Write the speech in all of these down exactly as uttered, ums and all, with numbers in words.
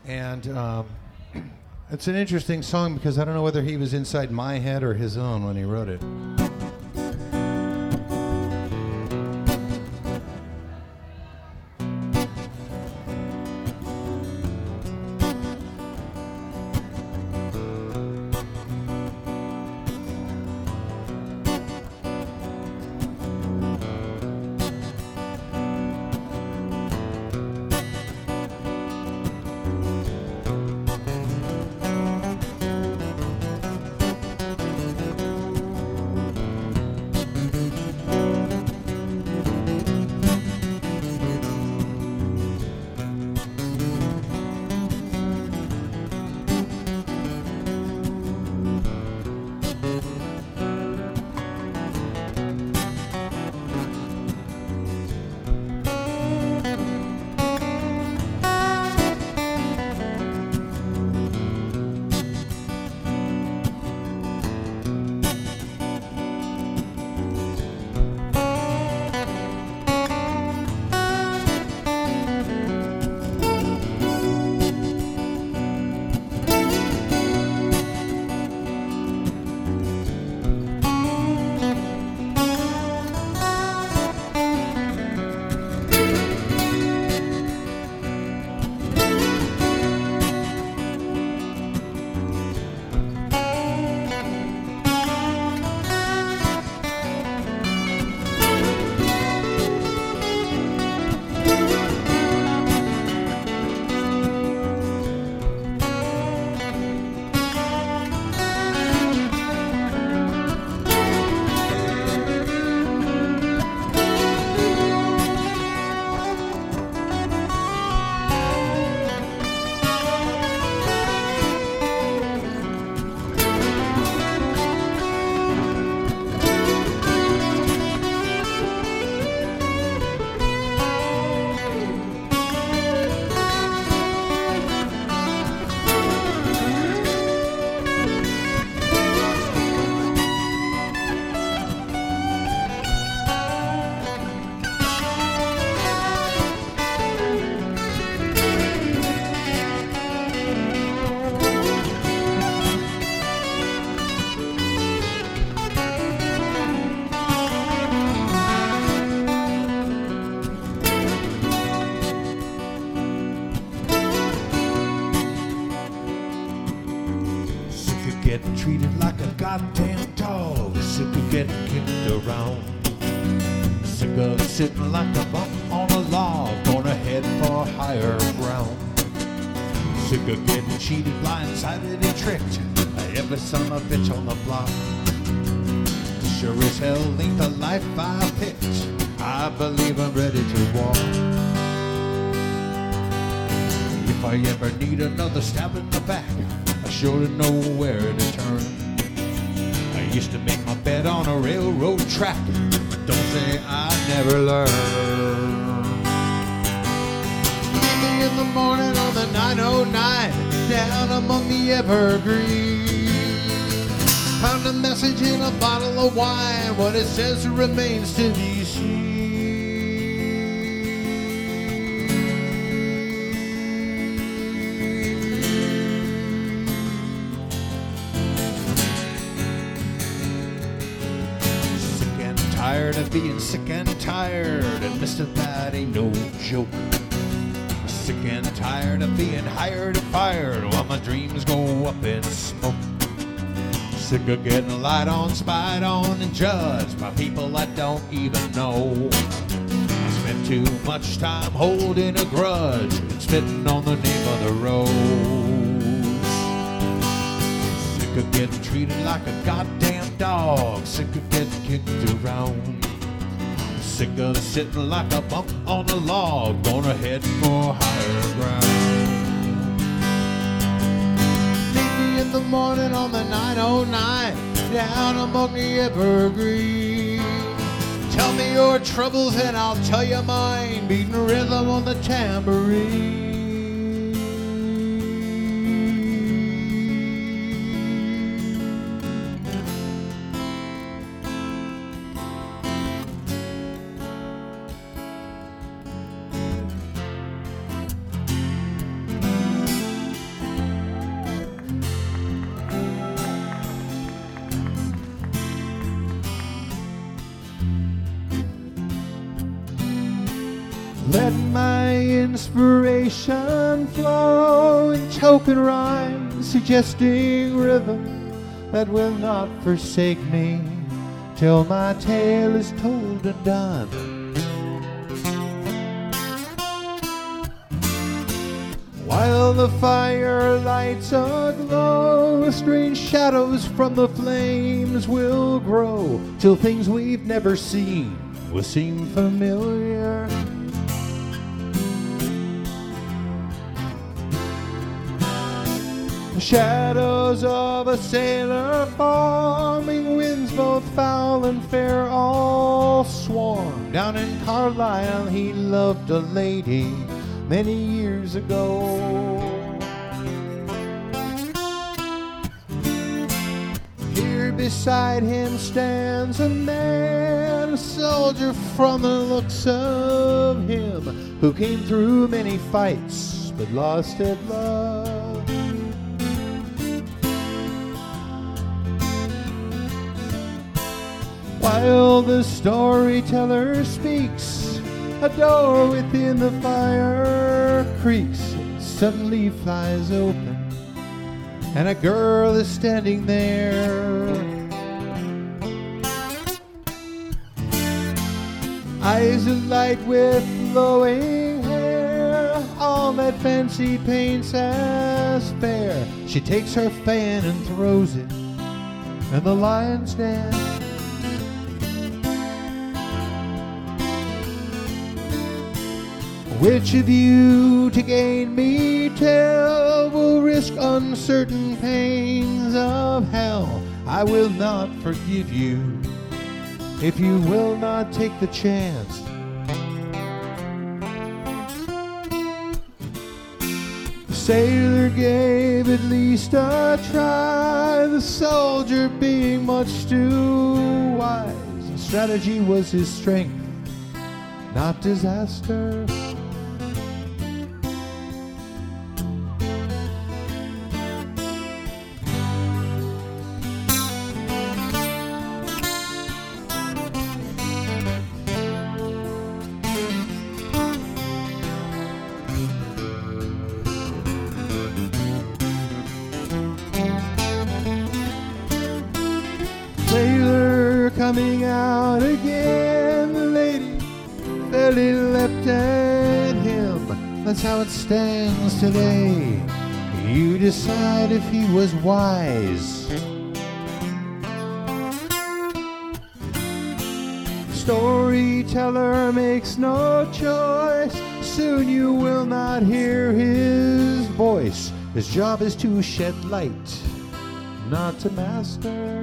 And um, it's an interesting song because I don't know whether he was inside my head or his own when he wrote it. Getting treated like a goddamn dog, sick of getting kicked around, sick of sitting like a bump on a log, gonna head for higher ground, sick of getting cheated, blindsided and tricked, every son of a bitch on the block. Sure as hell ain't the life I picked, I believe I'm ready to walk. If I ever need another stab in the back, I sure to know where to turn. I used to make my bed on a railroad track, but don't say I never learned. Meet me in the morning on the nine oh nine, down among the evergreens. Found a message in a bottle of wine, what it says remains to be seen. Tired of being sick and tired, and mister That ain't no joke. Sick and tired of being hired and fired while my dreams go up in smoke. Sick of getting lied on, spied on, and judged by people I don't even know. I spent too much time holding a grudge and spitting on the name of the rose. Sick of getting treated like a goddamn dog, sick of getting kicked around, sick of sitting like a bump on a log, gonna head for higher ground. Meet me in the morning on the nine oh nine, down among the evergreen. Tell me your troubles and I'll tell you mine, beating rhythm on the tambourine. inspiration flow in token rhymes, suggesting rhythm that will not forsake me till my tale is told and done. While the fire lights aglow, strange shadows from the flames will grow, till things we've never seen will seem familiar. The shadows of a sailor forming, winds both foul and fair all swarm. Down in Carlisle he loved a lady many years ago. Here beside him stands a man, a soldier from the looks of him, who came through many fights but lost at love. While the storyteller speaks, a door within the fire creaks, suddenly flies open, and a girl is standing there. Eyes alight with glowing hair, all that fancy paints as fair. She takes her fan and throws it, and the lions dance. Which of you to gain me tell will risk uncertain pains of hell? I will not forgive you if you will not take the chance. The sailor gave at least a try, the soldier being much too wise. Strategy was his strength, not disaster. Sailor coming out again, the lady fairly leapt at him. That's how it stands today. You decide if he was wise. Storyteller makes no choice. Soon you will not hear his voice. His job is to shed light, not to master.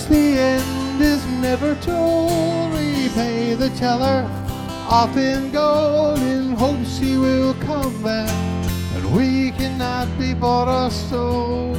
the end is never told. Repay the teller off in gold in hopes he will come back, and we cannot be bought or sold.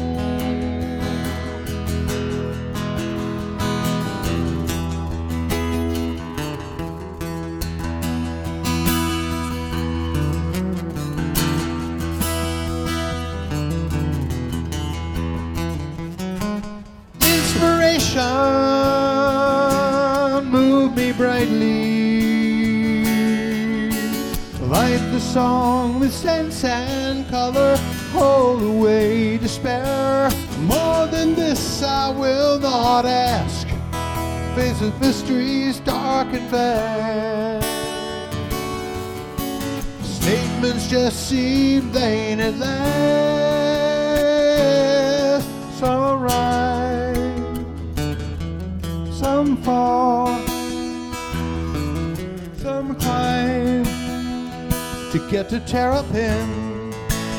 Move me brightly, light the song with sense and color, hold away despair. More than this I will not ask, face of mysteries dark and vast. Statements just seem vain at last. Some arise, some fall, some climb to get to Terrapin.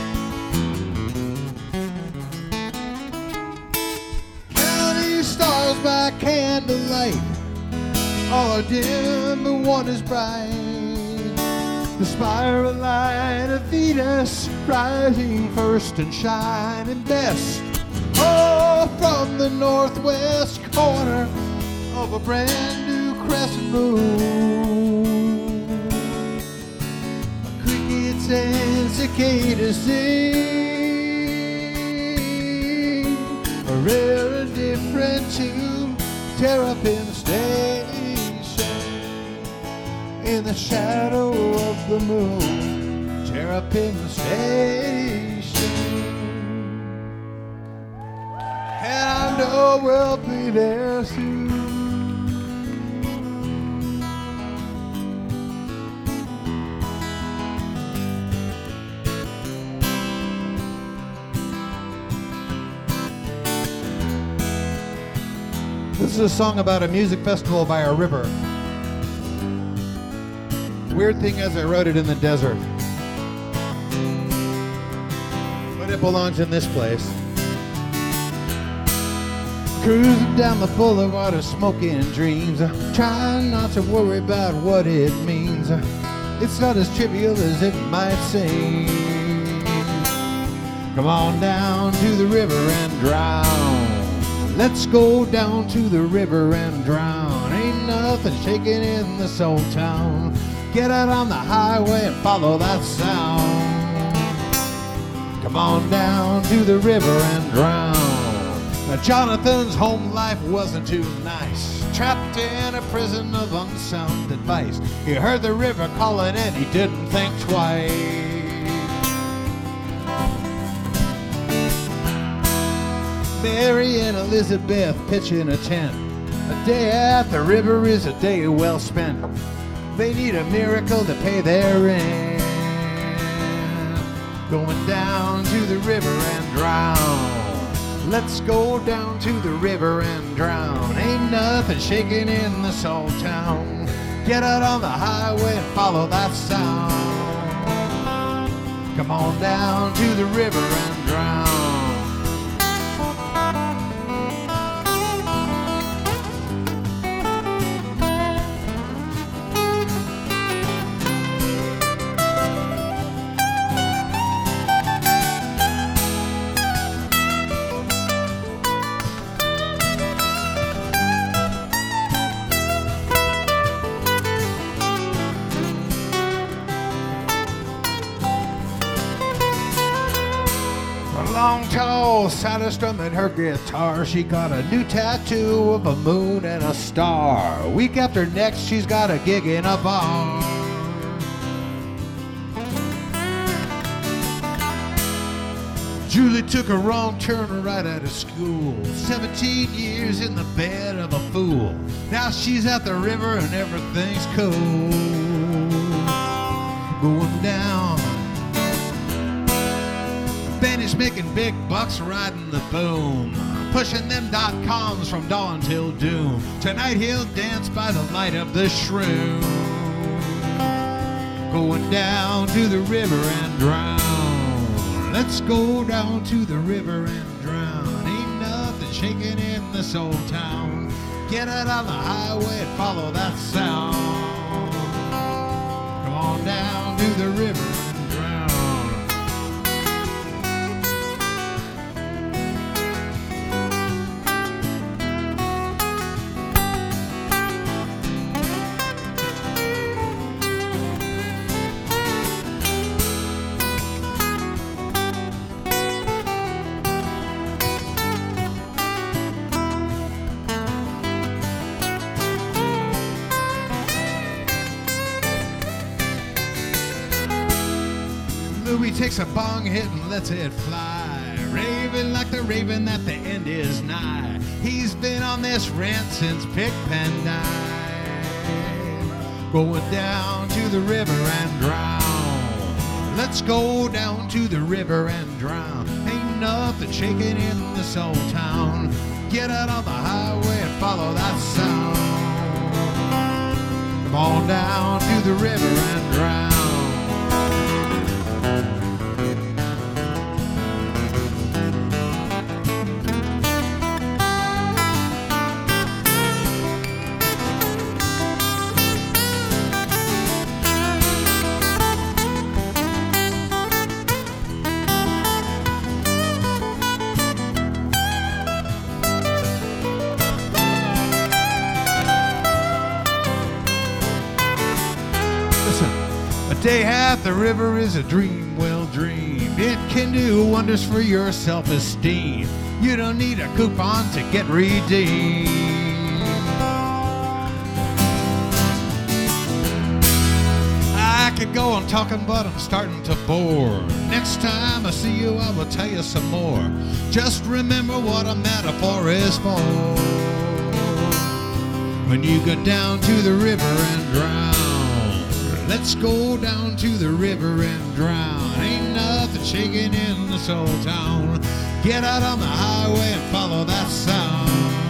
Counting stars by candlelight, all are dim, but one is bright. The spiral light of Venus rising first and shining best. Oh, from the northwest corner of a brand new crescent moon, crickets and cicadas sing a rare and different tune. Terrapin Station in the shadow of the moon. Terrapin Station, and I know we'll be there soon. This is a song about a music festival by a river. Weird thing is, I wrote it in the desert, but it belongs in this place. Cruising down the boulevard of smoking dreams, trying not to worry about what it means. It's not as trivial as it might seem. Come on down to the river and drown. Let's go down to the river and drown. Ain't nothing shaking in this old town. Get out on the highway and follow that sound. Come on down to the river and drown. Now Jonathan's home life wasn't too nice. Trapped in a prison of unsound advice. He heard the river calling and he didn't think twice. Mary and Elizabeth pitching a tent. A day at the river is a day well spent. They need a miracle to pay their rent. Going down to the river and drown. Let's go down to the river and drown. Ain't nothing shaking in this old town. Get out on the highway and follow that sound. Come on down to the river and drown. Long, tall, Sally strumming her guitar. She got a new tattoo of a moon and a star. Week after next, she's got a gig in a bar. Julie took a wrong turn right out of school. Seventeen years in the bed of a fool. Now she's at the river and everything's cool. Going down. Benny's making big bucks riding the boom, pushing them dot coms from dawn till doom. Tonight he'll dance by the light of the shroom. Going down to the river and drown. Let's go down to the river and drown. Ain't nothing shaking in this old town. Get out on the highway and follow that sound. Come on down to the river and drown. Louis takes a bong hit and lets it fly, raving like the raven that the end is nigh. He's been on this rant since Pigpen died. Going down to the river and drown. Let's go down to the river and drown. Ain't nothing shaking in this old town. Get out on the highway and follow that sound. Come on down to the river and drown. A day at the river is a dream well dreamed. It can do wonders for your self-esteem. You don't need a coupon to get redeemed. I could go on talking, but I'm starting to bore. Next time I see you, I will tell you some more. Just remember what a metaphor is for. When you go down to the river and drown. Let's go down to the river and drown. Ain't nothing shaking in this old town. Get out on the highway and follow that sound.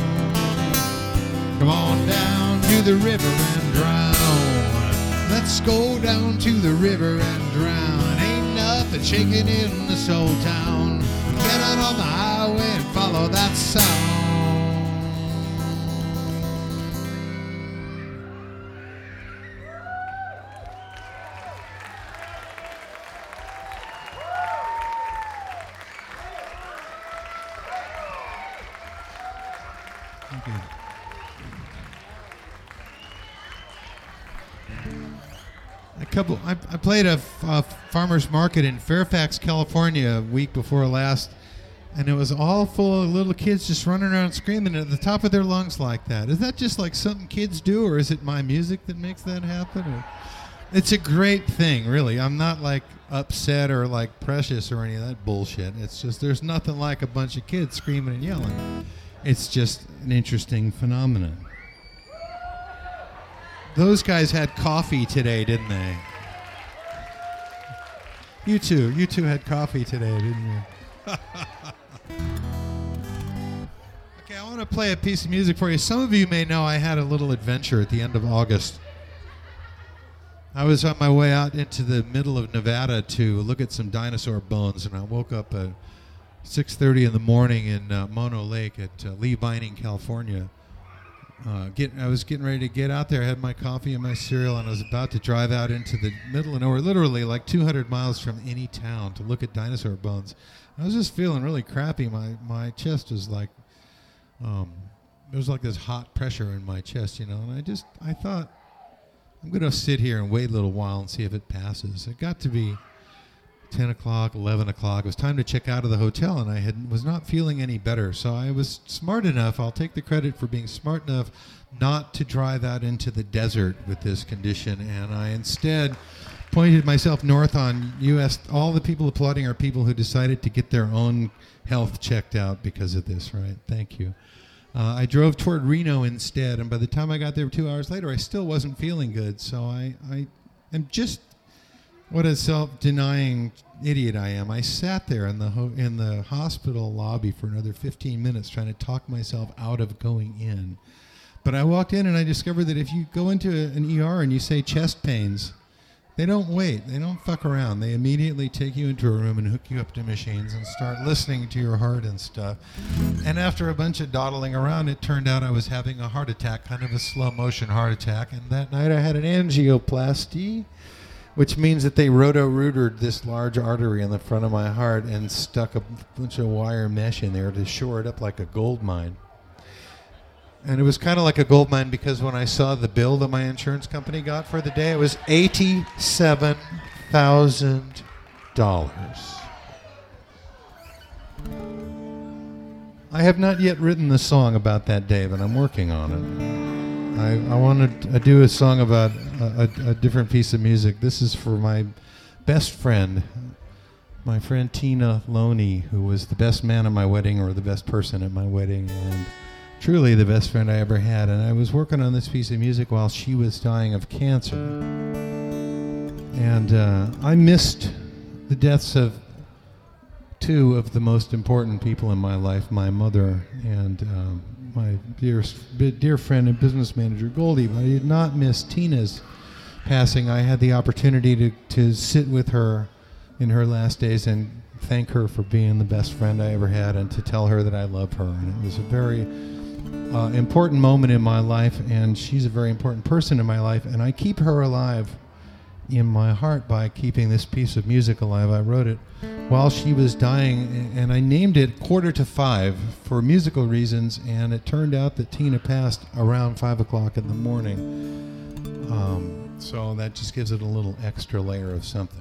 Come on down to the river and drown. Let's go down to the river and drown. Ain't nothing shaking in this old town. Get out on the highway and follow that sound. A couple. I, I played a, a farmer's market in Fairfax, California, a week before last, and it was all full of little kids just running around screaming at the top of their lungs like that. Is that just like something kids do, or is it my music that makes that happen? Or? It's a great thing, really. I'm not like upset or like precious or any of that bullshit. It's just there's nothing like a bunch of kids screaming and yelling. It's just an interesting phenomenon. Those guys had coffee today, didn't they? You too. You two had coffee today, didn't you? Okay, I want to play a piece of music for you. Some of you may know I had a little adventure at the end of August. I was on my way out into the middle of Nevada to look at some dinosaur bones, and I woke up at six thirty in the morning in uh, Mono Lake at uh, Lee Vining, California. Uh, get, I was getting ready to get out there. I had my coffee and my cereal, and I was about to drive out into the middle of nowhere, literally like two hundred miles from any town, to look at dinosaur bones. I was just feeling really crappy. My my chest was like, um, there was like this hot pressure in my chest, you know. And I just, I thought, I'm going to sit here and wait a little while and see if it passes. It got to be ten o'clock, eleven o'clock. It was time to check out of the hotel, and I had was not feeling any better. So I was smart enough, I'll take the credit for being smart enough not to drive out into the desert with this condition, and I instead pointed myself north on U S All the people applauding are people who decided to get their own health checked out because of this, right? Thank you. Uh, I drove toward Reno instead, and by the time I got there two hours later, I still wasn't feeling good. So I, I am just... What a self-denying idiot I am. I sat there in the ho- in the hospital lobby for another fifteen minutes trying to talk myself out of going in. But I walked in and I discovered that if you go into a, an E R and you say chest pains, They don't wait. They don't fuck around. They immediately take you into a room and hook you up to machines and start listening to your heart and stuff. And after a bunch of dawdling around, it turned out I was having a heart attack, kind of a slow motion heart attack. And that night I had an angioplasty, which means that they roto-rootered this large artery in the front of my heart and stuck a bunch of wire mesh in there to shore it up like a gold mine. And it was kind of like a gold mine because when I saw the bill that my insurance company got for the day, it was eighty-seven thousand dollars. I have not yet written the song about that day, but I'm working on it. I, I want to do a song about a, a, a different piece of music. This is for my best friend, my friend Tina Loney, who was the best man at my wedding or the best person at my wedding, and truly the best friend I ever had. And I was working on this piece of music while she was dying of cancer. And uh, I missed the deaths of two of the most important people in my life, my mother and um, my dear, dear friend and business manager, Goldie. But I did not miss Tina's passing. I had the opportunity to, to sit with her in her last days and thank her for being the best friend I ever had and to tell her that I love her. And it was a very Uh, important moment in my life, and she's a very important person in my life, and I keep her alive in my heart by keeping this piece of music alive. I wrote it while she was dying, and I named it Quarter to Five for musical reasons, and it turned out that Tina passed around five o'clock in the morning. Um, so that just gives it a little extra layer of something.